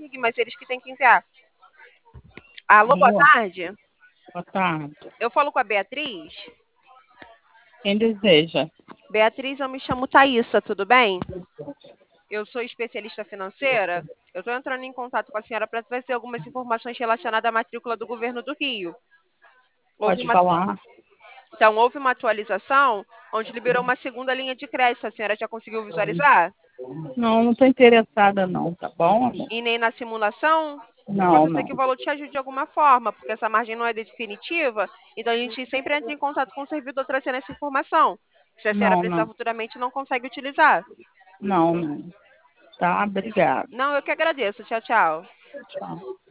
conseguir, mas eles que têm que enviar. Alô, boa Alô, tarde. boa tarde. Eu falo com a Beatriz. Quem deseja? Beatriz, eu me chamo Thaísa, tudo bem? Eu sou especialista financeira. Eu estou entrando em contato com a senhora para trazer algumas informações relacionadas à matrícula do governo do Rio. Houve Pode uma, falar? então, houve uma atualização onde liberou uma segunda linha de crédito. A senhora já conseguiu visualizar? Não, não estou interessada não, tá bom, amor? E nem na simulação? Não, Possa ser não. que o valor te ajude de alguma forma, porque essa margem não é definitiva, então a gente sempre entra em contato com o servidor trazendo essa informação. Se a senhora Não, precisar não. futuramente, não consegue utilizar. Não, não. Tá, obrigado. Não, eu que agradeço. Tchau, tchau. Tchau.